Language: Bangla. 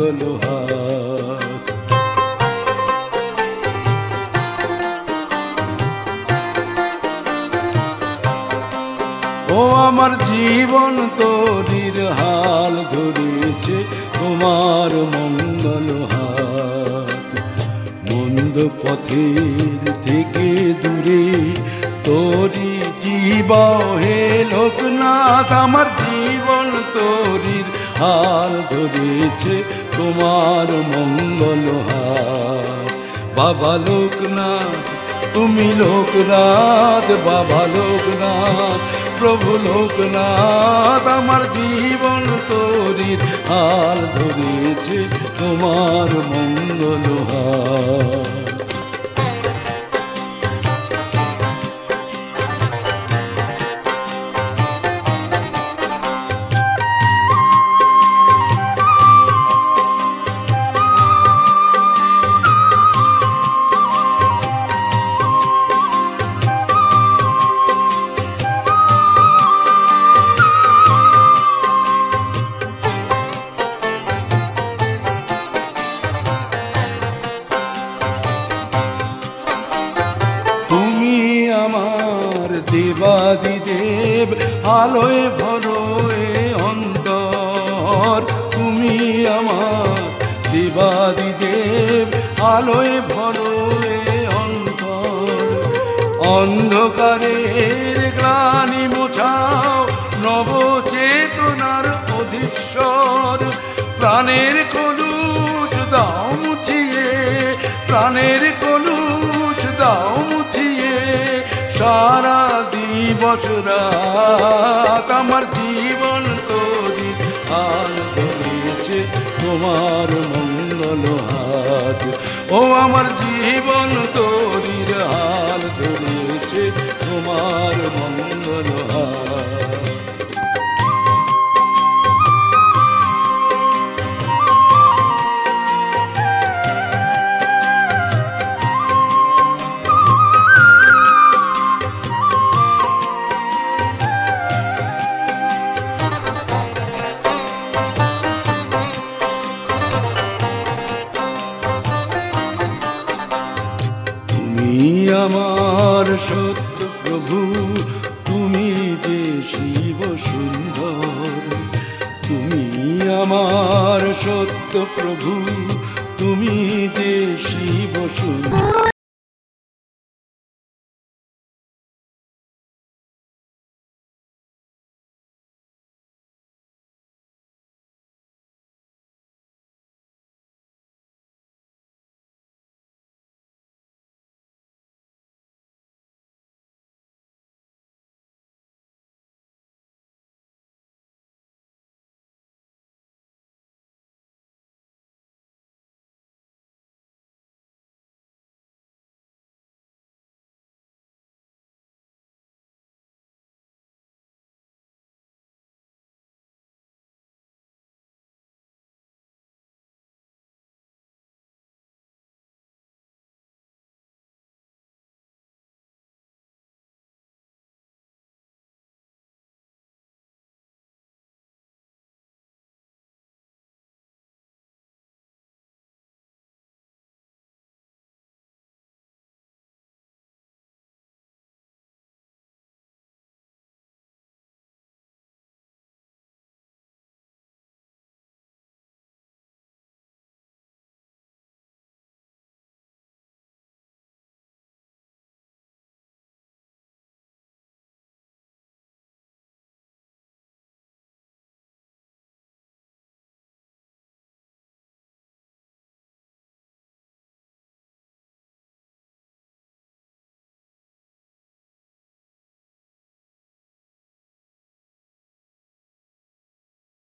মঙ্গল হাত। ও আমার জীবন তোরির হাল ধরেছে তোমার মঙ্গল হাত। মন্দ পথের থেকে দূরে তোরি জীবন হে লোকনাথ। আমার জীবন তোরির হাল ধরেছে তোমার মঙ্গল হাত। বাবা লোকনাথ তুমি লোকনাথ, বাবা লোকনাথ প্রভু লোকনাথ। আমার জীবন তোরির হাল ধরেছে তোমার মঙ্গল হাত। দেবাদিদেব আলোয় ভরোয় অন্তর। তুমি আমার দেবাদিদেব আলোয় ভরোয় অন্তর। অন্ধকারের গ্লানি মোছাও নবচেতনার অধীশ্বর। প্রাণের কলুষ দাও মুছিয়ে, প্রাণের কলুষ দাও মুছিয়ে। সারা দিবস রাত আমার জীবন তোরি হাল ধরেছে তোমার মঙ্গল হাত। ও আমার জীবন তোরির হাল ধরেছে তোমার মঙ্গল হাত। তুমি আমার সত্য প্রভু, তুমি যে শিব সুন্দর। তুমি আমার সত্য প্রভু, তুমি যে শিব সুন্দর।